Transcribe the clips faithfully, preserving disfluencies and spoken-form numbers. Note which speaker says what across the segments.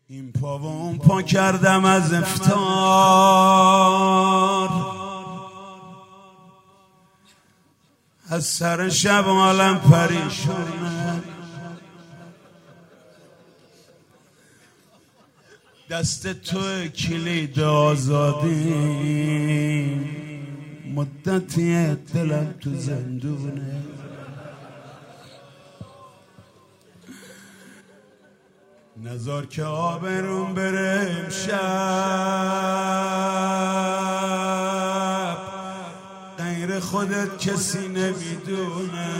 Speaker 1: این پا و اون پا کردم از افطار، از سر شب عالم پریشانم. دست تو کلید آزادی، مدتی دلم تو زندونه. نزار که آبرون بره امشب، غیر خودت کسی نمیدونه.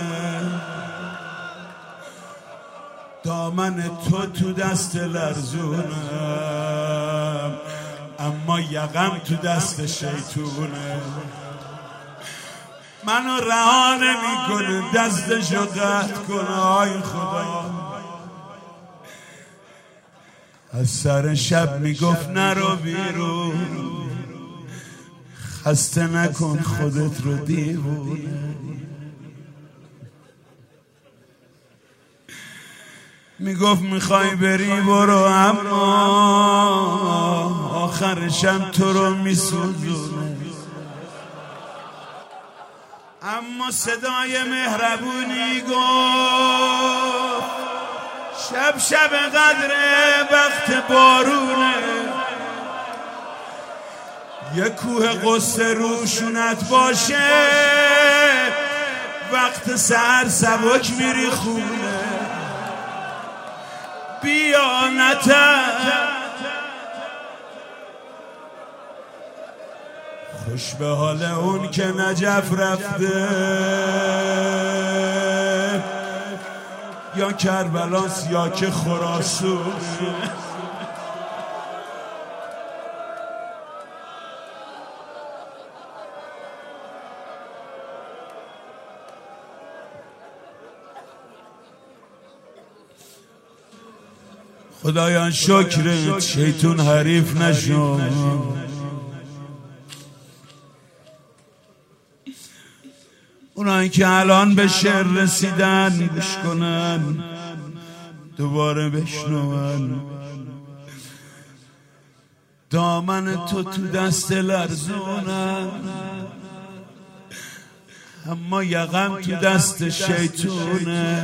Speaker 1: دامن تو تو دست لرزونم، اما یقم تو دست شیطونه. منو رها نمیکنه، دستشو قطع کنه. آی خدا، از سر شب میگفت نرو بیرون، خسته نکن خودت رو دیوونه. میگفت میخوای بری برو، اما آخرشم تو رو میسوزونه. اما صدای مهربونی گفت شب شب قدره، وقت بارونه. یه کوه قصه روشونت باشه، وقت سحر سبک میری خونه. بیا نتر، خوش به حال اون که نجف رفته، یا کربلاس یا که خراسون. خدایا شکرت شیطون حریف نشو. اونایی که الان به شعر رسیدن گوش کنن، دوباره بشنون. دامن تو تو دست لرزونم، اما یقم تو دست شیطونه.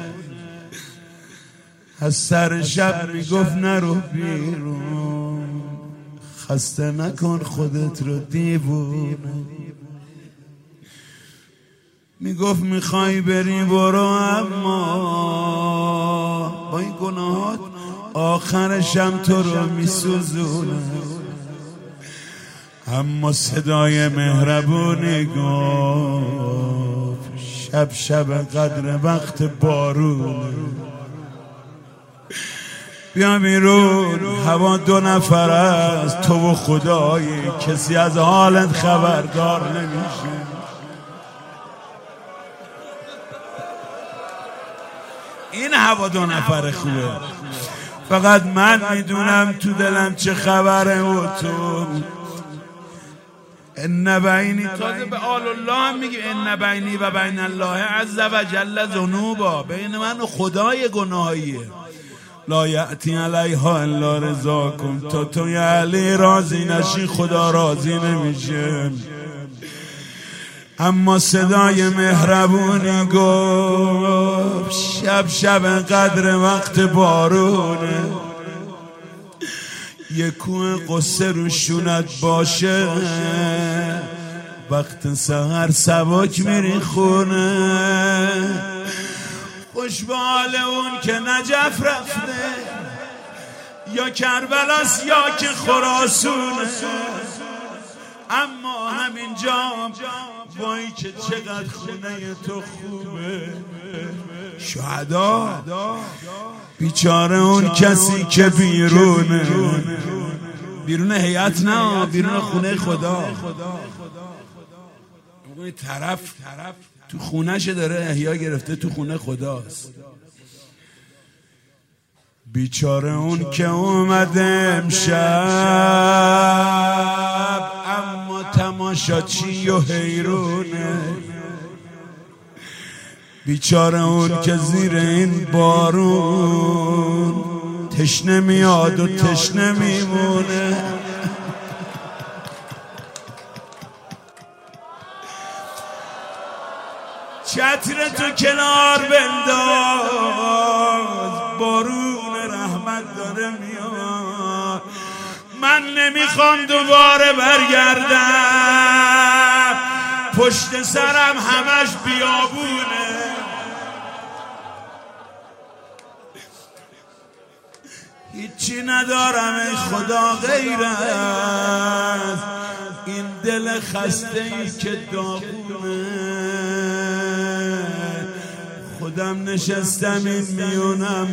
Speaker 1: از سر شب میگفت نرو بیرون، خسته نکن خودت رو دیوونه. میگفت میخوای بری برو، اما با این گناهات آخرشم تو رو میسوزونه. اما صدای مهربونی گفت شب شب قدر وقت بارونه. بیا بیرون، هوا دو نفر است، تو و خدایی. کسی از حالت خبردار نمیشه. این هوا دو نفر خوبه، فقط من میدونم تو دلم چه خبره. و تو ان بینی، تازه به آل الله هم میگه ان بینی و بین الله عز و جل ذنوبا، بین من و خدای گناهیه. لا یأتی علیها الا رضاکم، تا تو یا علی راضی نشی خدا راضی نمیشه. اما صدای مهربونی گفت شب شب قدر وقت بارونه. یه کوه قصه روشونت باشه، وقت سحر سبک میری خونه. خوش به حال اون که نجف رفته، یا کربلاس یا که خراسونه. اما همینجا وای که چقدر خونه تو خوبه. شهدا بیچاره اون کسی که بیرونه، بیرون هیئت نه، بیرون خونه خدا. اون طرف تو خونه‌ش داره احیا گرفته، تو خونه خداست. بیچاره اون که اومده امشب، اما تماشاچی و حیرونه. بیچاره اون که زیر این بارون تشنه میاد و تشنه میمونه. چتر تو کنار بنداز، بارون رحمت داره میاد. من نمیخوام دوباره برگردم، پشت سرم همش بیابونه. هیچی ندارم ای خدا غیر از این دل خسته ای که داغونه. خودم نشستم این میونم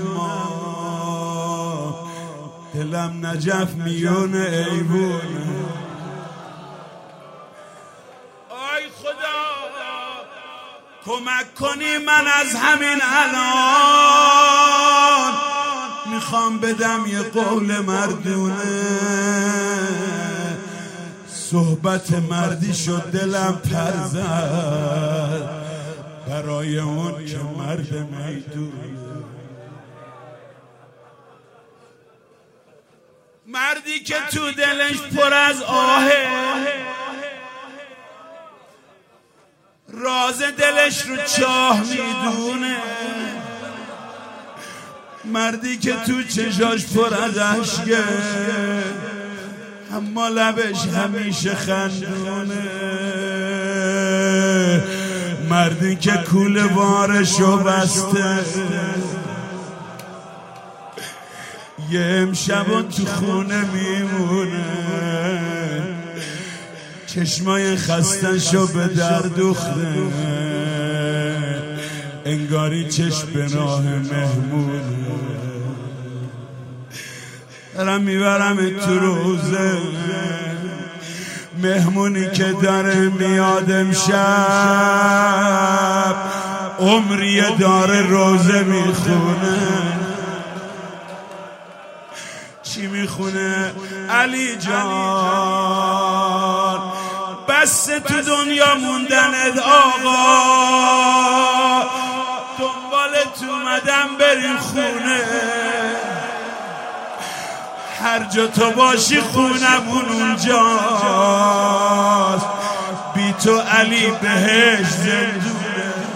Speaker 1: ما، دلم نجف میونه ایوونه. آی خدا کمک کنی من از همین الان میخوام بدم یه قول مردونه. صحبت مردی شد دلم پر زد برای اون که مرد میدونه. مردی که تو دلش پر از آهه، راز دلش رو چاه میدونه. مردی که تو چشاش پر از عشقه، اما لبش همیشه خندونه. مردی که کوله بارشو بسته، یه امشبا تو خونه میمونه. چشمای خستشو به در دوخته، انگاری چشم به راه مهمونه. دارم میبرم تو روزه، مهمونی که داره میاد امشب، عمری داره روزه میخونه. چی میخونه؟ علی جان بس تو دنیا موندنت آقا، دنبالت اومدم بریم خونه. هر جا تو باشی خونمون اونجاست، بی تو علی بهش زندونه.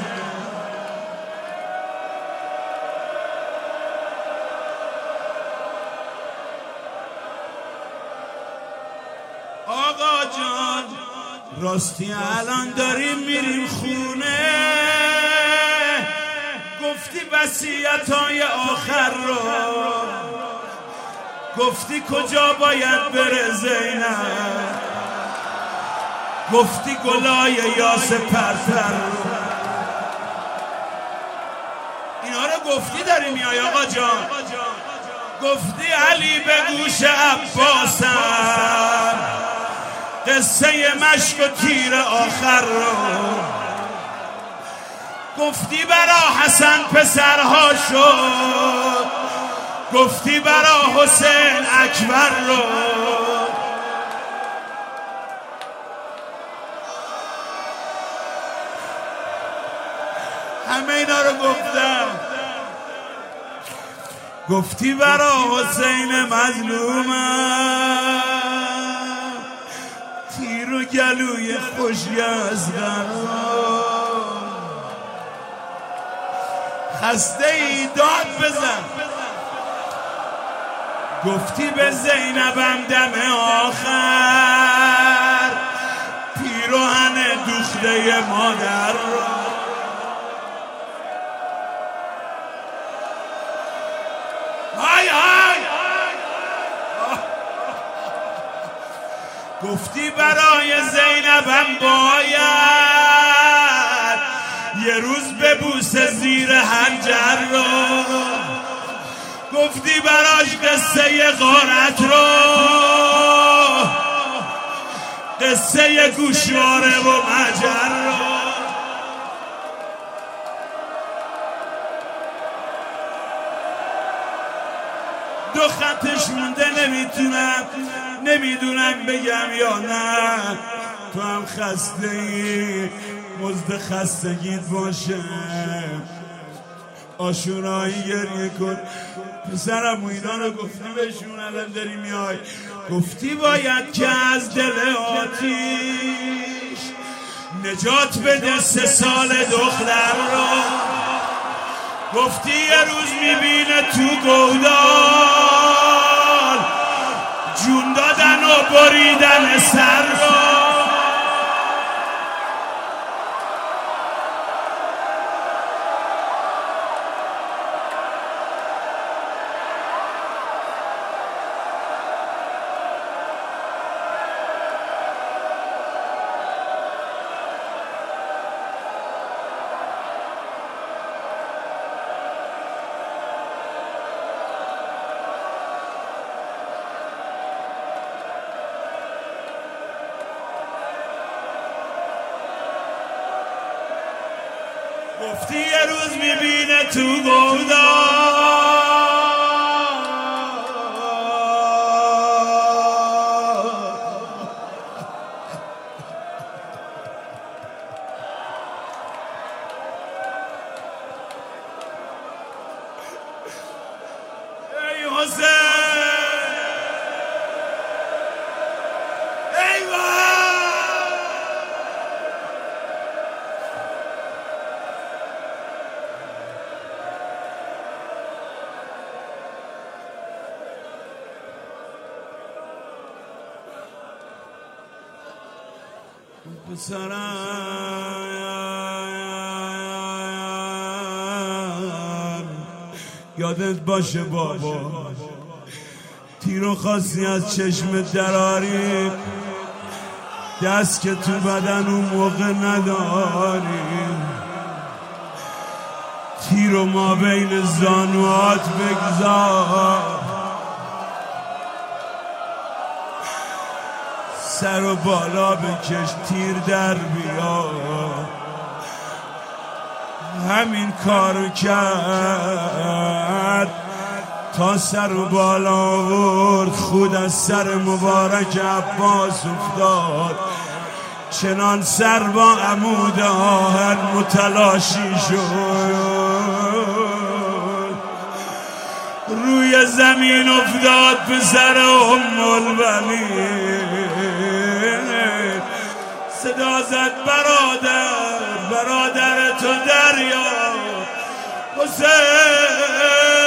Speaker 1: آقا جان راستی الان داریم میریم خونه، گفتی وصیت‌های آخر رو، گفتی کجا باید بره زینب، گفتی گلای یاس پرتر رو. اینا رو گفتی داری میای آقا جان. گفتی علی به گوش عباسم قصه مشک و تیر آخر رو، گفتی برا حسن پسرها شد، گفتی برا حسین اکبر رو. همه اینا رو گفتم. گفتی برا حسین مظلومم تیر و گلوی خوشی از قرار، خسته ای داد بزن. گفتی به زینبم دم آخر، پیراهن دوخته مادر رو. های های گفتی برای زینبم باید یه روز ببوسه زیر حنجر رو، گفتی براش قصه غارت رو، قصه گوشواره و مجر رو. دو خطش مونده نمیتونم نمیدونم بگم یا نه. تو هم خسته ای، مزد خستگیت باشه. آشورایی گریه کن. پسرم اینا رو گفتی بهشون الان داری میای، گفتی باید که از دل آتیش نجات بده سه سال دختر رو. گفتی یه روز میبینه تو گودال جون دادن و بریدن سر رو. گفتی یه روز میبینه تو گودال ای حسین پسرم یادت باشه بابا تیرو خواستی از چشم دراری، دست که تو بدن اون موقع نداری، تیرو ما بین زانوات بگذار، سر و بالا بکش تیر در بیا. همین کارو کرد تا سر و بالا آورد، خود از سر مبارک عباس افتاد، چنان سر با عمود آهن متلاشی شد، روی زمین افتاد پسر ام البنین. صدا زد برادر برادر تو دریا حسین.